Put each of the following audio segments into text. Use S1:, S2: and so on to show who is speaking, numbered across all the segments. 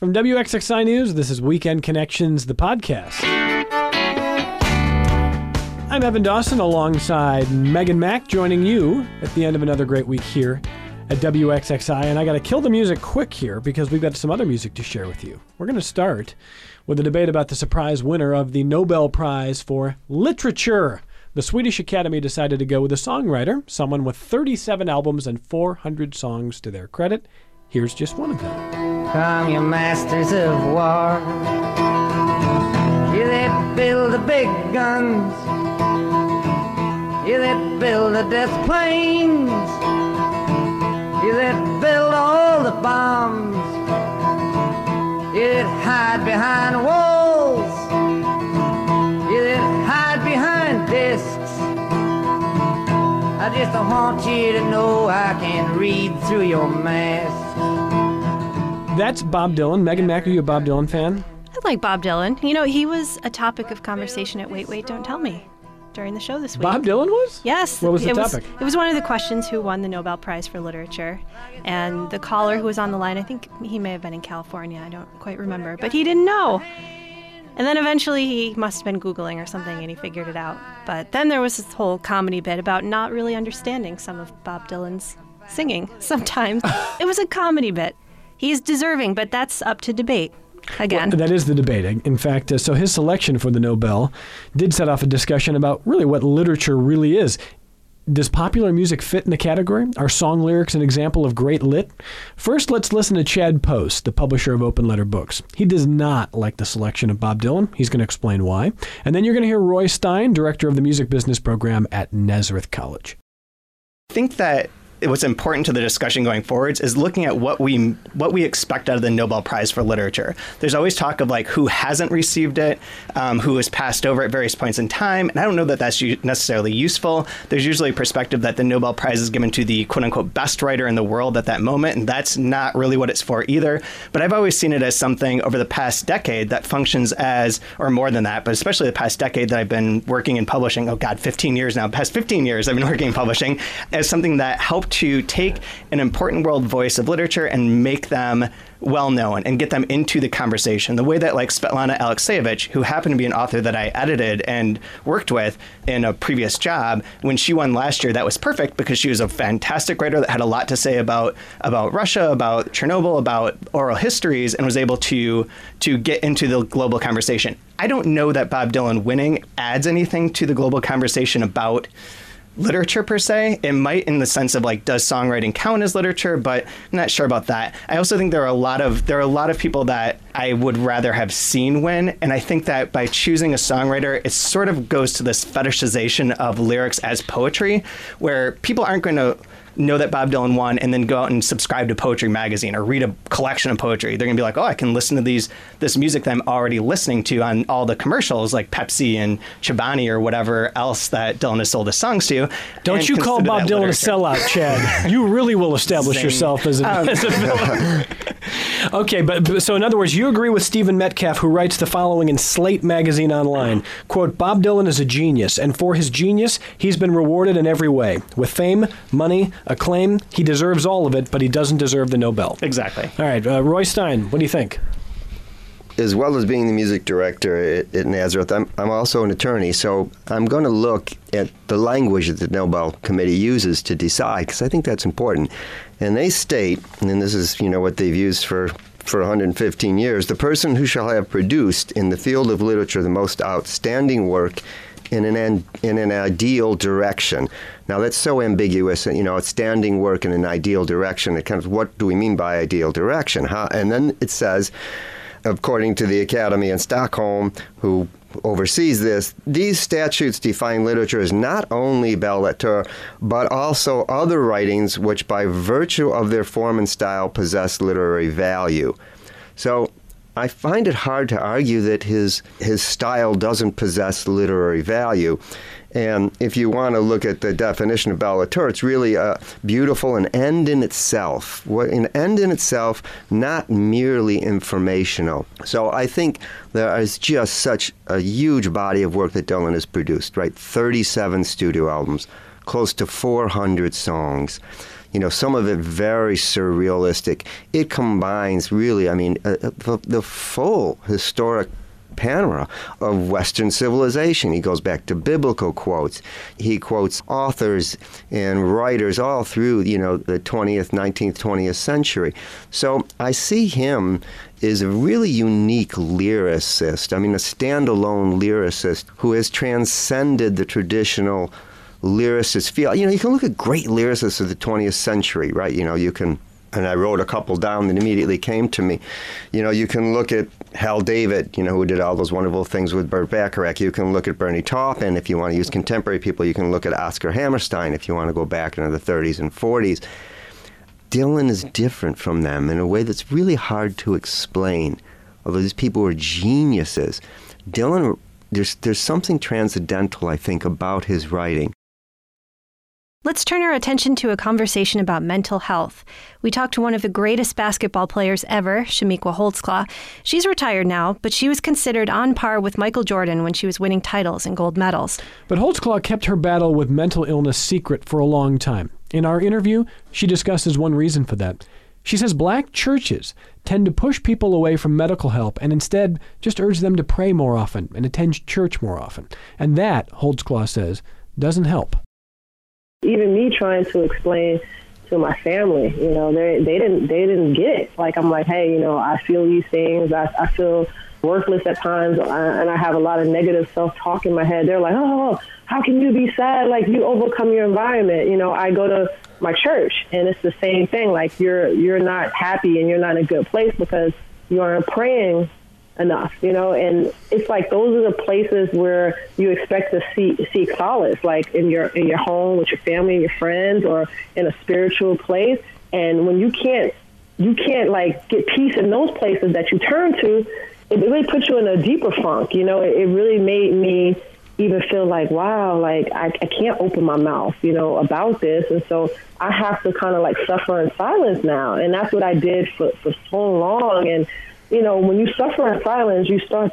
S1: From WXXI News, this is Weekend Connections, the podcast. I'm Evan Dawson alongside Megan Mack, joining you at the end of another great week here at WXXI. And I got to kill the music quick here because we've got some other music to share with you. We're going to start with a debate about the surprise winner of the Nobel Prize for Literature. The Swedish Academy decided to go with a songwriter, someone with 37 albums and 400 songs to their credit. Here's just one of them.
S2: Come, you masters of war, you that build the big guns, you that build the death planes, you that build all the bombs, you that hide behind walls, you that hide behind desks. I just want you to know I can read through your mask.
S1: That's Bob Dylan. Megan Mack, are you a Bob Dylan fan?
S3: I like Bob Dylan. You know, he was a topic of conversation at Wait, Wait, Don't Tell Me during the show this week.
S1: Bob Dylan was?
S3: Yes.
S1: What was the topic?
S3: It was one of the questions, who won the Nobel Prize for Literature. And the caller who was on the line, I think he may have been in California, I don't quite remember, but he didn't know. And then eventually he must have been Googling or something and he figured it out. But then there was this whole comedy bit about not really understanding some of Bob Dylan's singing sometimes. It was a comedy bit. He's deserving, but that's up to debate again.
S1: Well, that is the debate. In fact, so his selection for the Nobel did set off a discussion about really what literature really is. Does popular music fit in the category? Are song lyrics an example of great lit? First, let's listen to Chad Post, the publisher of Open Letter Books. He does not like the selection of Bob Dylan. He's going to explain why. And then you're going to hear Roy Stein, director of the music business program at Nazareth College.
S4: I think that what's important to the discussion going forwards is looking at what we expect out of the Nobel Prize for Literature. There's always talk of like who hasn't received it, who has passed over at various points in time, and I don't know that that's necessarily useful. There's usually a perspective that the Nobel Prize is given to the quote-unquote best writer in the world at that moment, and that's not really what it's for either. But I've always seen it as something over the past decade that functions as, or more than that, but especially the past decade that I've been working in publishing, 15 years now, past 15 years I've been working in publishing, as something that helped to take an important world voice of literature and make them well-known and get them into the conversation. The way that like Svetlana Alexievich, who happened to be an author that I edited and worked with in a previous job, when she won last year, that was perfect because she was a fantastic writer that had a lot to say about Russia, about Chernobyl, about oral histories, and was able to get into the global conversation. I don't know that Bob Dylan winning adds anything to the global conversation about literature per se. It might in the sense of like, does songwriting count as literature? But I'm not sure about that. I also think there are a lot of people that I would rather have seen win. And I think that by choosing a songwriter, it sort of goes to this fetishization of lyrics as poetry, where people aren't going to know that Bob Dylan won and then go out and subscribe to Poetry Magazine or read a collection of poetry. They're going to be like, oh, I can listen to this music that I'm already listening to on all the commercials like Pepsi and Chobani or whatever else that Dylan has sold his songs to.
S1: Don't you call Bob Dylan a sellout, Chad. You really will establish yourself as a villain. Okay, but so in other words, you agree with Stephen Metcalf, who writes the following in Slate magazine online, quote, Bob Dylan is a genius, and for his genius, he's been rewarded in every way. With fame, money, acclaim, he deserves all of it, but he doesn't deserve the Nobel.
S4: Exactly.
S1: All right, Roy Stein, what do you think?
S5: As well as being the music director at Nazareth, I'm also an attorney, so I'm going to look at the language that the Nobel Committee uses to decide, because I think that's important. And they state, and this is what they've used for 115 years, the person who shall have produced in the field of literature the most outstanding work in an ideal direction. Now that's so ambiguous, outstanding work in an ideal direction. It kind of, what do we mean by ideal direction? And then it says, according to the Academy in Stockholm, who oversees this, these statutes define literature as not only belles lettres, but also other writings which by virtue of their form and style possess literary value. So I find it hard to argue that his style doesn't possess literary value. And if you want to look at the definition of belles lettres, it's really beautiful, an end in itself. An end in itself, not merely informational. So I think there is just such a huge body of work that Dylan has produced, right? 37 studio albums, close to 400 songs. some of it very surrealistic. It combines really, the full historic panorama of Western civilization. He goes back to biblical quotes. He quotes authors and writers all through, the 20th, 19th, 20th century. So I see him as a really unique lyricist, a standalone lyricist who has transcended the traditional lyricist field. You can look at great lyricists of the 20th century, right? You can, and I wrote a couple down that immediately came to me. You can look at Hal David, who did all those wonderful things with Burt Bacharach. You can look at Bernie Taupin. If you want to use contemporary people, you can look at Oscar Hammerstein if you want to go back into the 30s and 40s. Dylan is different from them in a way that's really hard to explain. Although these people were geniuses, Dylan, there's something transcendental, I think, about his writing.
S3: Let's turn our attention to a conversation about mental health. We talked to one of the greatest basketball players ever, Chamique Holdsclaw. She's retired now, but she was considered on par with Michael Jordan when she was winning titles and gold medals.
S1: But Holdsclaw kept her battle with mental illness secret for a long time. In our interview, she discusses one reason for that. She says black churches tend to push people away from medical help and instead just urge them to pray more often and attend church more often. And that, Holdsclaw says, doesn't help.
S6: Even me trying to explain to my family, they didn't get it. Like, I'm like, hey, I feel these things. I feel worthless at times, and I have a lot of negative self-talk in my head. They're like, oh, how can you be sad? Like, you overcome your environment. I go to my church, and it's the same thing. Like, you're not happy and you're not in a good place because you aren't praying enough, and it's like those are the places where you expect to seek solace, like in your home with your family and your friends, or in a spiritual place. And when you can't like get peace in those places that you turn to, it really puts you in a deeper funk. It really made me even feel like, wow, like I can't open my mouth, about this. And so I have to kind of like suffer in silence now. And that's what I did for so long. And when you suffer in silence,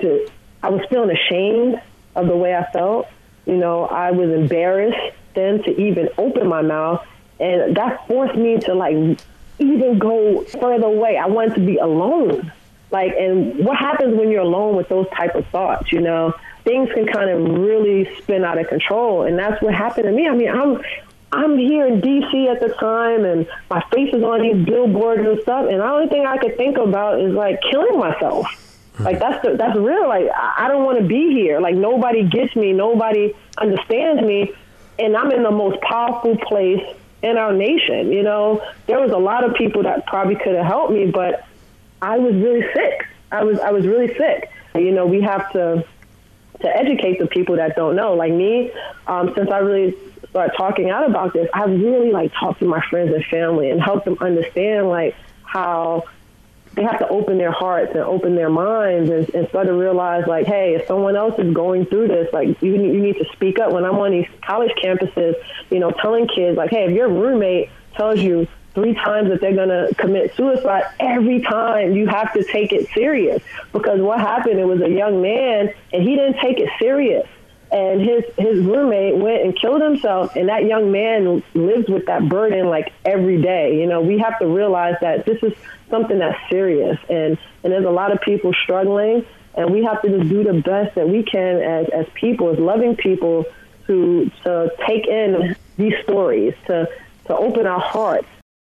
S6: I was feeling ashamed of the way I felt. I was embarrassed then to even open my mouth. And that forced me to like even go further away. I wanted to be alone. Like, and what happens when you're alone with those type of thoughts, things can kind of really spin out of control. And that's what happened to me. I'm here in D.C. at the time, and my face is on these billboards and stuff, and the only thing I could think about is, like, killing myself. Like, that's real. Like, I don't want to be here. Like, nobody gets me. Nobody understands me, and I'm in the most powerful place in our nation, There was a lot of people that probably could have helped me, but I was really sick. I was really sick. We have to educate the people that don't know. Like me, since I really started talking out about this, I really talked to my friends and family and helped them understand how they have to open their hearts and open their minds and start to realize hey, if someone else is going through this, you need to speak up. When I'm on these college campuses, telling kids hey, if your roommate tells you 3 times that they're going to commit suicide, every time you have to take it serious. Because what happened, it was a young man and he didn't take it serious. And his roommate went and killed himself, and that young man lives with that burden every day. We have to realize that this is something that's serious, and there's a lot of people struggling, and we have to just do the best that we can as people, as loving people, to take in these stories, to open our hearts.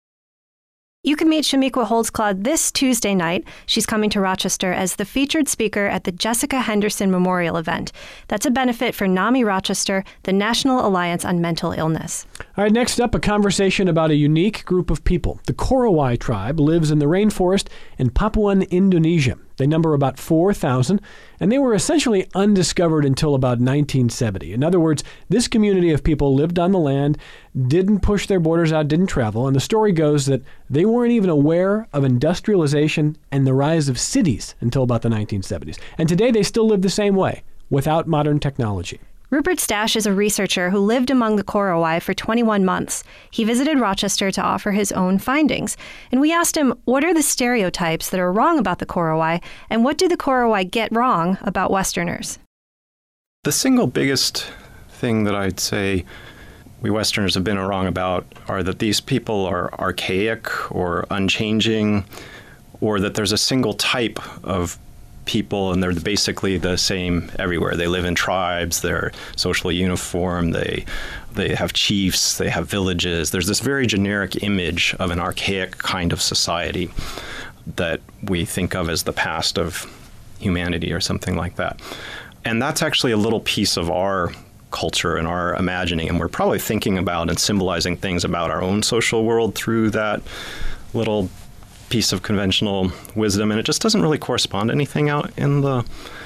S3: You can meet Chamique Holdsclaw this Tuesday night. She's coming to Rochester as the featured speaker at the Jessica Henderson Memorial event. That's a benefit for NAMI Rochester, the National Alliance on Mental Illness.
S1: All right, next up, a conversation about a unique group of people. The Korowai tribe lives in the rainforest in Papuan Indonesia. They number about 4,000, and they were essentially undiscovered until about 1970. In other words, this community of people lived on the land, didn't push their borders out, didn't travel, and the story goes that they weren't even aware of industrialization and the rise of cities until about the 1970s. And today they still live the same way, without modern technology.
S3: Rupert Stash is a researcher who lived among the Korowai for 21 months. He visited Rochester to offer his own findings. And we asked him, what are the stereotypes that are wrong about the Korowai, and what do the Korowai get wrong about Westerners?
S7: The single biggest thing that I'd say we Westerners have been wrong about are that these people are archaic or unchanging, or that there's a single type of people and they're basically the same everywhere. They live in tribes, they're socially uniform, they have chiefs, they have villages. There's this very generic image of an archaic kind of society that we think of as the past of humanity or something like that. And that's actually a little piece of our culture and our imagining, and we're probably thinking about and symbolizing things about our own social world through that little piece of conventional wisdom, and it just doesn't really correspond to anything out in the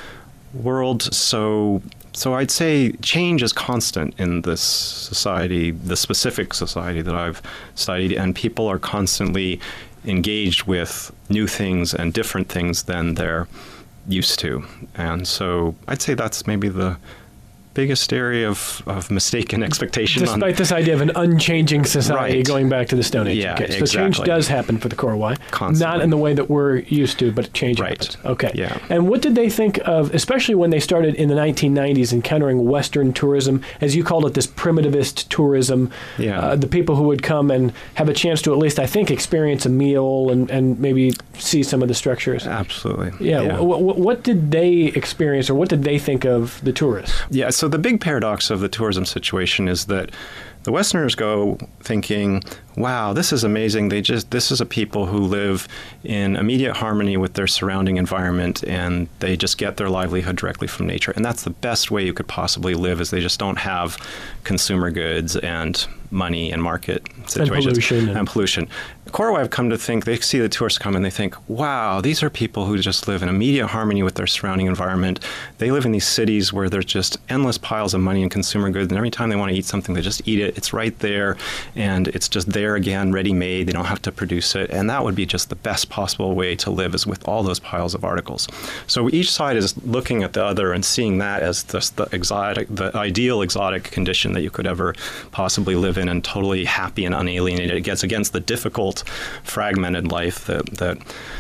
S7: world. So I'd say change is constant in this society, the specific society that I've studied, and people are constantly engaged with new things and different things than they're used to. And so I'd say that's maybe the biggest area of mistaken expectation.
S1: Despite this idea of an unchanging society going back to the Stone Age.
S7: Yeah,
S1: okay. So
S7: exactly.
S1: change does happen for the Korowai.
S7: Constantly.
S1: Not in the way that we're used to, but change happens. Okay.
S7: Yeah.
S1: And what did they think of, especially when they started in the 1990s encountering Western tourism, as you called it, this primitivist tourism, the people who would come and have a chance to at least, I think, experience a meal and maybe see some of the structures.
S7: Absolutely.
S1: Yeah. What did they experience, or what did they think of the tourists?
S7: Yeah, so the big paradox of the tourism situation is that the Westerners go thinking, wow, this is amazing. This is a people who live in immediate harmony with their surrounding environment, and they just get their livelihood directly from nature. And that's the best way you could possibly live, is they just don't have consumer goods and money and market situations. And pollution. Korowai have come to think, they see the tourists come and they think, wow, these are people who just live in immediate harmony with their surrounding environment. They live in these cities where there's just endless piles of money and consumer goods, and every time they want to eat something, they just eat it. It's right there, and it's just there again, ready-made. They don't have to produce it, and that would be just the best possible way to live, is with all those piles of articles. So each side is looking at the other and seeing that as just the ideal exotic condition that you could ever possibly live in, and totally happy and unalienated. It gets against the difficult, fragmented life that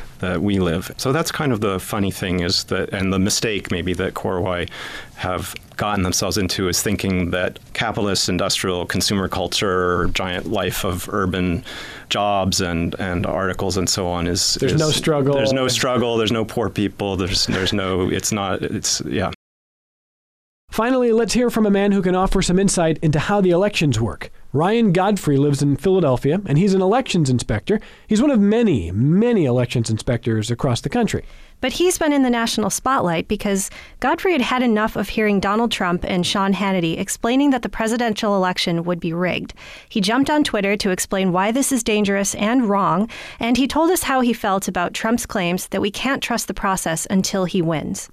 S7: we live. So that's kind of the funny thing, is that, and the mistake maybe that Korowai have gotten themselves into, is thinking that capitalist, industrial, consumer culture, giant life of urban jobs and articles and so on is
S1: no struggle.
S7: There's no struggle. There's no poor people. There's no. Yeah.
S1: Finally, let's hear from a man who can offer some insight into how the elections work. Ryan Godfrey lives in Philadelphia, and he's an elections inspector. He's one of many, many elections inspectors across the country.
S3: But he's been in the national spotlight because Godfrey had had enough of hearing Donald Trump and Sean Hannity explaining that the presidential election would be rigged. He jumped on Twitter to explain why this is dangerous and wrong, and he told us how he felt about Trump's claims that we can't trust the process until he wins.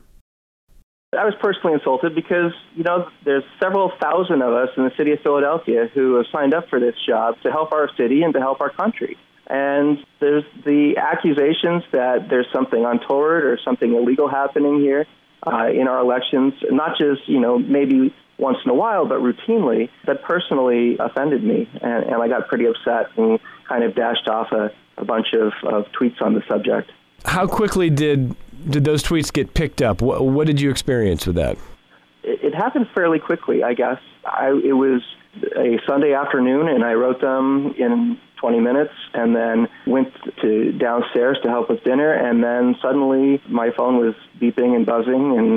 S8: I was personally insulted because, there's several thousand of us in the city of Philadelphia who have signed up for this job to help our city and to help our country. And there's the accusations that there's something untoward or something illegal happening here in our elections, not just, maybe once in a while, but routinely, that personally offended me. And I got pretty upset and kind of dashed off a bunch of tweets on the subject.
S1: How quickly did those tweets get picked up? What did you experience with that?
S8: It happened fairly quickly, I guess. It was a Sunday afternoon, and I wrote them in 20 minutes and then went downstairs to help with dinner, and then suddenly my phone was beeping and buzzing, and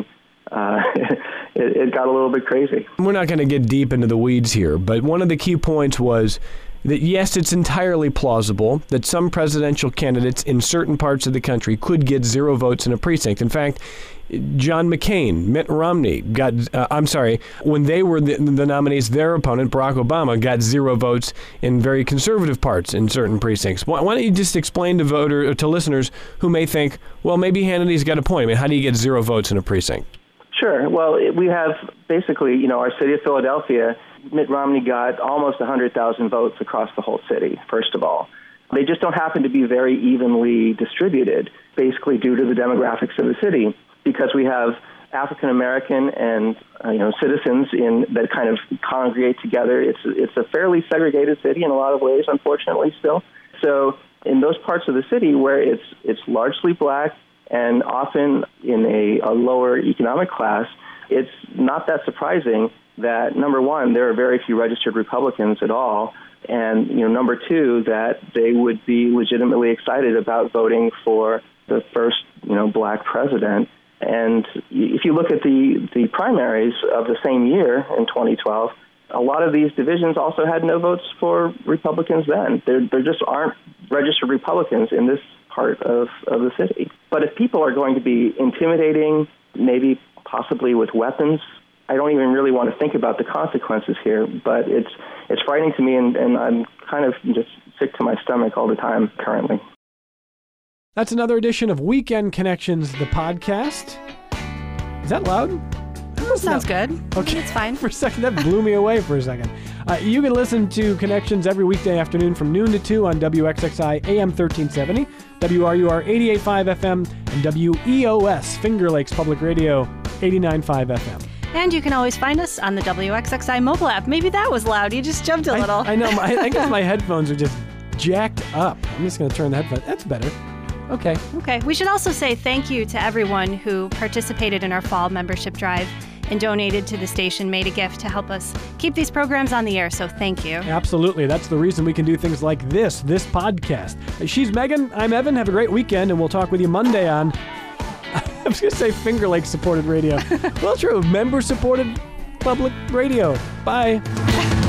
S8: it got a little bit crazy.
S1: We're not going to get deep into the weeds here, but one of the key points was that, yes, it's entirely plausible that some presidential candidates in certain parts of the country could get 0 votes in a precinct. In fact, John McCain, Mitt Romney when they were the nominees, their opponent, Barack Obama, got 0 votes in very conservative parts in certain precincts. Why don't you just explain to listeners who may think, well, maybe Hannity's got a point. I mean, how do you get 0 votes in a precinct?
S8: Sure. Well, we have basically, our city of Philadelphia, Mitt Romney got almost 100,000 votes across the whole city, first of all. They just don't happen to be very evenly distributed, basically due to the demographics of the city, because we have African-American and citizens that kind of congregate together. It's a fairly segregated city in a lot of ways, unfortunately, still. So in those parts of the city where it's largely black and often in a lower economic class, it's not that surprising that, number one, there are very few registered Republicans at all, and number two, that they would be legitimately excited about voting for the first black president. And if you look at the primaries of the same year in 2012, a lot of these divisions also had no votes for Republicans then. There just aren't registered Republicans in this part of the city. But if people are going to be intimidating, maybe possibly with weapons, I don't even really want to think about the consequences here, but it's frightening to me, and I'm kind of just sick to my stomach all the time currently.
S1: That's another edition of Weekend Connections, the podcast. Is that loud?
S3: Sounds good.
S1: Okay.
S3: It's fine.
S1: For a second, that blew me away for a second. You can listen to Connections every weekday afternoon from noon to 2 on WXXI AM 1370, WRUR 88.5 FM, and WEOS, Finger Lakes Public Radio 89.5 FM.
S3: And you can always find us on the WXXI mobile app. Maybe that was loud. You just jumped a little.
S1: I know. I guess my headphones are just jacked up. I'm just going to turn the headphones. That's better. Okay.
S3: We should also say thank you to everyone who participated in our fall membership drive and donated to the station, made a gift to help us keep these programs on the air. So thank you.
S1: Absolutely. That's the reason we can do things like this podcast. She's Megan. I'm Evan. Have a great weekend, and we'll talk with you Monday on, I was going to say Finger Lakes supported radio. Well, true. Member supported public radio. Bye.